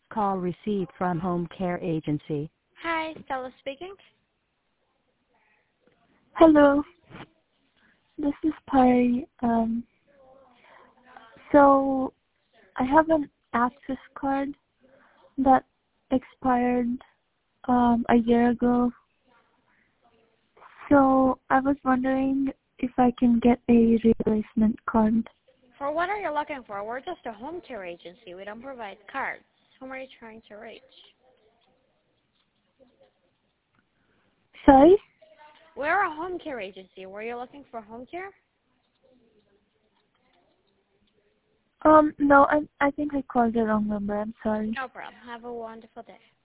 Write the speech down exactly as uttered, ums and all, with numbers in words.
Call received from home care agency. Hi, Stella speaking. Hello, this is Pai. Um, so I have an access card that expired um, a year ago. So I was wondering if I can get a replacement card. For what are you looking for? We're just a home care agency. We don't provide cards. Whom are you trying to reach? Sorry? We're a home care agency. Were you looking for home care? Um, no, I I think I called the wrong number. I'm sorry. No problem. Have a wonderful day.